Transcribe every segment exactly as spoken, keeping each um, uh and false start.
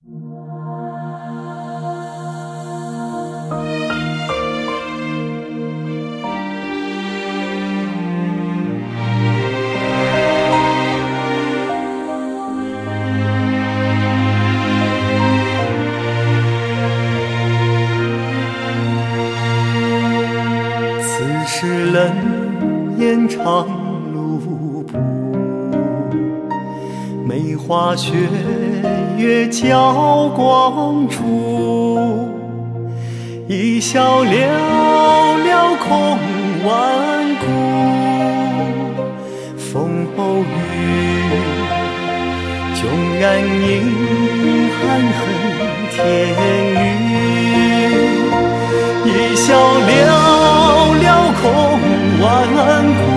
此时冷眼长路步，梅花雪月交光处，一笑寥寥空万古。风后雨，迥然影寒恨天宇，一笑寥寥空万古。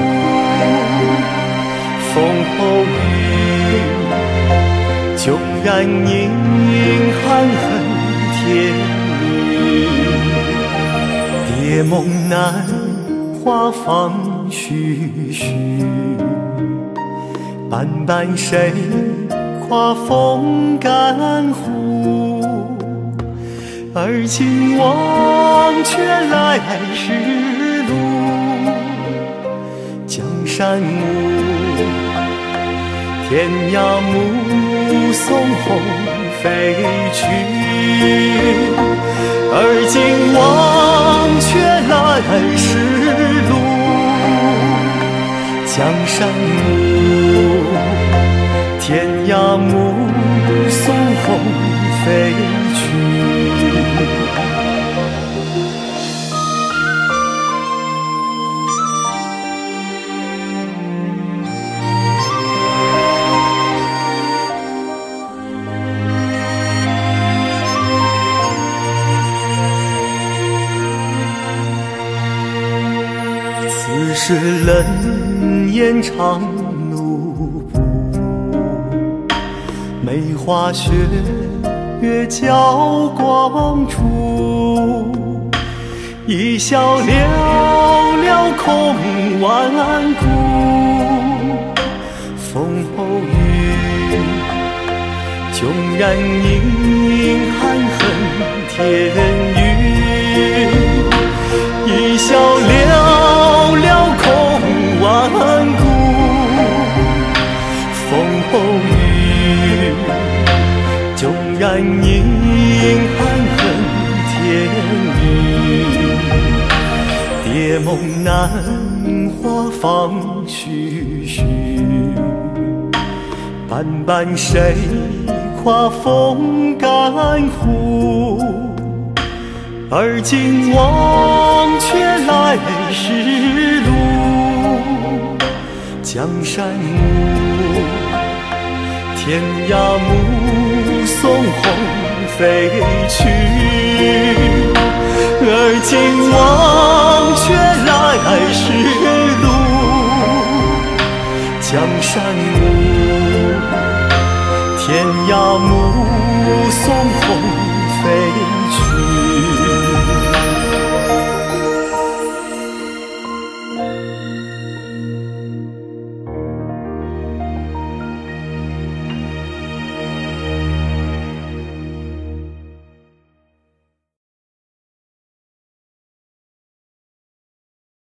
风后雨，迥然影寒恨天宇。蝶梦难，花放徐徐，斑斑谁跨风干湖？而今忘却来时路，江山暮，天涯目送红飞去。而今忘却来时路，江山暮，天涯目送红飞去。此时冷眼长路步，梅花雪月交光处，一笑寥寥空万古。风后雨，迥然影寒恨天宇，一笑寥寥空万古。风后雨，迥然影寒恨天宇。蝶梦难，花放徐徐，斑斑谁跨风干湖？而今忘却来时路，江山暮，天涯目送红飞去。而今忘却来时路，江山暮，天涯目送红飞去。